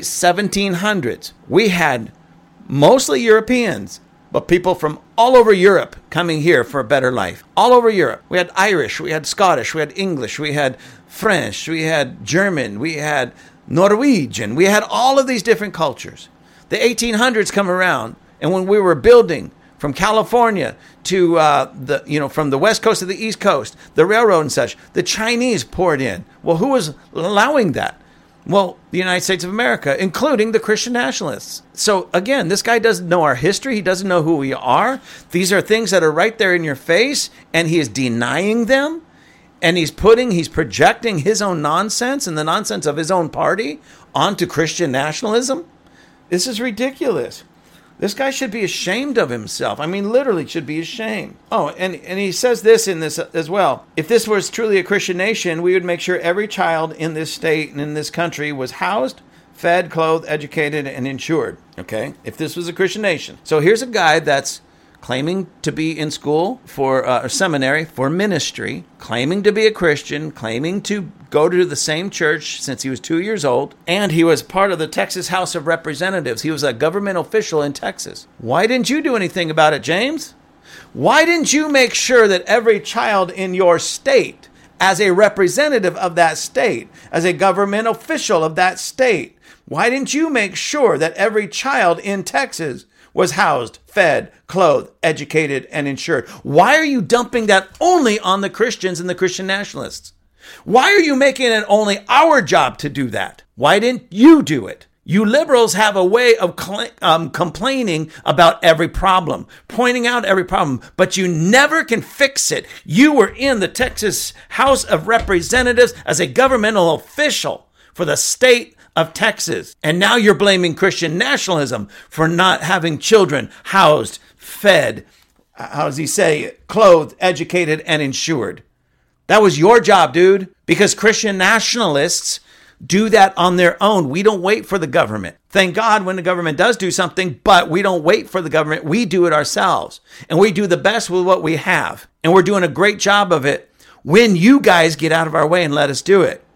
1700s. We had mostly Europeans, but people from all over Europe coming here for a better life. All over Europe. We had Irish, we had Scottish, we had English, we had French, we had German, we had Norwegian. We had all of these different cultures. The 1800s come around, and when we were building from California to from the west coast to the east coast, the railroad and such, the Chinese poured in. Well, who was allowing that? Well, the United States of America, including the Christian nationalists. So again, this guy doesn't know our history. He doesn't know who we are. These are things that are right there in your face, and he is denying them. And he's projecting his own nonsense and the nonsense of his own party onto Christian nationalism. This is ridiculous. This guy should be ashamed of himself. I mean, literally should be ashamed. Oh, and he says this in this as well. If this was truly a Christian nation, we would make sure every child in this state and in this country was housed, fed, clothed, educated, and insured. Okay? If this was a Christian nation. So here's a guy that's claiming to be in school for a seminary for ministry, claiming to be a Christian, claiming to go to the same church since he was 2 years old, and he was part of the Texas House of Representatives. He was a government official in Texas. Why didn't you do anything about it, James? Why didn't you make sure that every child in your state, as a representative of that state, as a government official of that state, why didn't you make sure that every child in Texas was housed, fed, clothed, educated, and insured? Why are you dumping that only on the Christians and the Christian nationalists? Why are you making it only our job to do that? Why didn't you do it? You liberals have a way of complaining about every problem, pointing out every problem, but you never can fix it. You were in the Texas House of Representatives as a governmental official for the state of Texas. And now you're blaming Christian nationalism for not having children housed, fed, how does he say, clothed, educated, and insured. That was your job, dude, because Christian nationalists do that on their own. We don't wait for the government. Thank God when the government does do something, but we don't wait for the government. We do it ourselves, and we do the best with what we have. And we're doing a great job of it when you guys get out of our way and let us do it.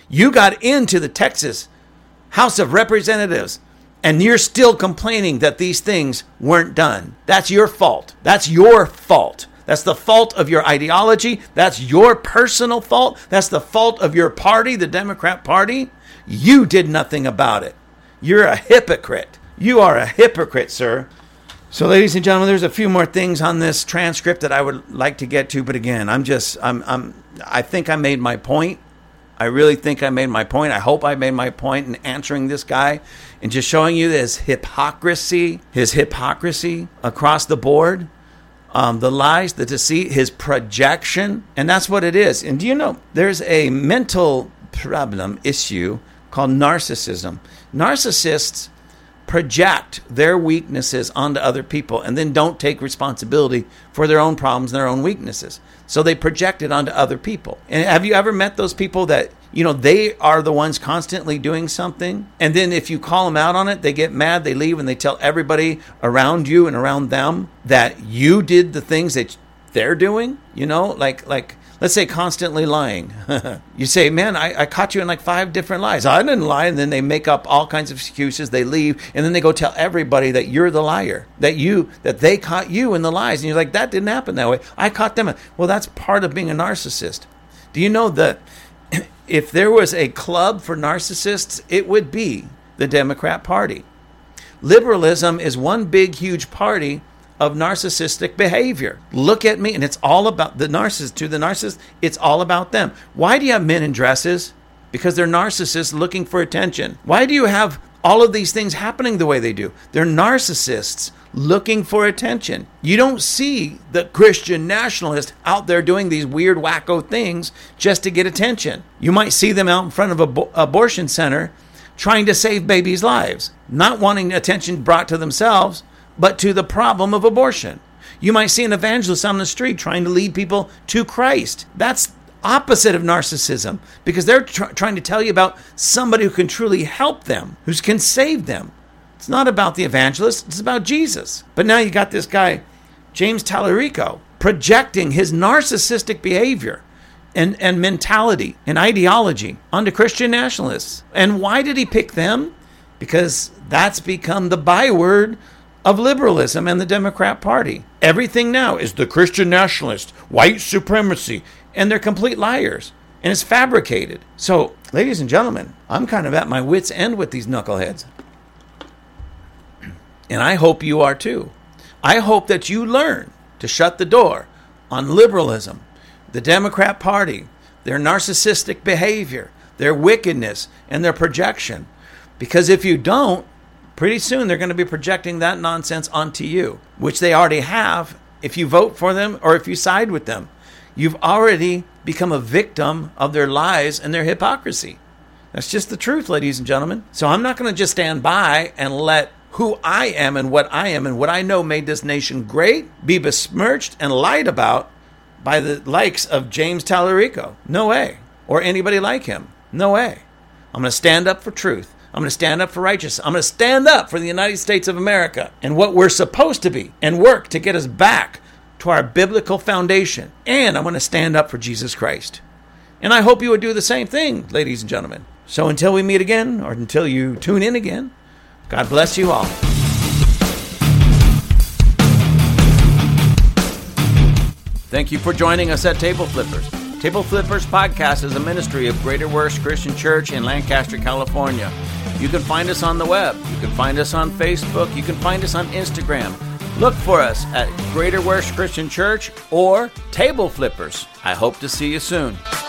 You got into the Texas House of Representatives, and you're still complaining that these things weren't done. That's your fault. That's your fault. That's the fault of your ideology. That's your personal fault. That's the fault of your party, the Democrat Party. You did nothing about it. You're a hypocrite. You are a hypocrite, sir. So, ladies and gentlemen, there's a few more things on this transcript that I would like to get to, but again, I think I made my point. I really think I made my point. I hope I made my point in answering this guy and just showing you his hypocrisy across the board, the lies, the deceit, his projection, and that's what it is. And do you know, there's a mental problem issue called narcissism. Narcissists project their weaknesses onto other people and then don't take responsibility for their own problems and their own weaknesses. So they project it onto other people. And have you ever met those people that, they are the ones constantly doing something? And then if you call them out on it, they get mad, they leave, and they tell everybody around you and around them that you did the things that they're doing, like let's say constantly lying. You say, man, I caught you in like 5 different lies. I didn't lie. And then they make up all kinds of excuses. They leave. And then they go tell everybody that you're the liar, that they caught you in the lies. And you're like, that didn't happen that way. I caught them. Well, that's part of being a narcissist. Do you know that if there was a club for narcissists, it would be the Democrat Party? Liberalism is one big, huge party of narcissistic behavior. Look at me, and it's all about the narcissist. To the narcissist, it's all about them. Why do you have men in dresses? Because they're narcissists looking for attention. Why do you have all of these things happening the way they do? They're narcissists looking for attention. You don't see the Christian nationalist out there doing these weird, wacko things just to get attention. You might see them out in front of an abortion center trying to save babies' lives, not wanting attention brought to themselves, but to the problem of abortion. You might see an evangelist on the street trying to lead people to Christ. That's opposite of narcissism, because they're trying to tell you about somebody who can truly help them, who can save them. It's not about the evangelist, it's about Jesus. But now you got this guy, James Tallarico, projecting his narcissistic behavior and mentality and ideology onto Christian nationalists. And why did he pick them? Because that's become the byword of liberalism and the Democrat Party. Everything now is the Christian nationalist, white supremacy, and they're complete liars. And it's fabricated. So, ladies and gentlemen, I'm kind of at my wit's end with these knuckleheads. And I hope you are too. I hope that you learn to shut the door on liberalism, the Democrat Party, their narcissistic behavior, their wickedness, and their projection. Because if you don't, pretty soon they're going to be projecting that nonsense onto you, which they already have if you vote for them or if you side with them. You've already become a victim of their lies and their hypocrisy. That's just the truth, ladies and gentlemen. So I'm not going to just stand by and let who I am and what I know made this nation great be besmirched and lied about by the likes of James Tallarico. No way. Or anybody like him. No way. I'm going to stand up for truth. I'm going to stand up for righteousness. I'm going to stand up for the United States of America and what we're supposed to be and work to get us back to our biblical foundation. And I'm going to stand up for Jesus Christ. And I hope you would do the same thing, ladies and gentlemen. So until we meet again, or until you tune in again, God bless you all. Thank you for joining us at Table Flippers. Table Flippers Podcast is a ministry of Greater Works Christian Church in Lancaster, California. You can find us on the web. You can find us on Facebook. You can find us on Instagram. Look for us at Greater Works Christian Church or Table Flippers. I hope to see you soon.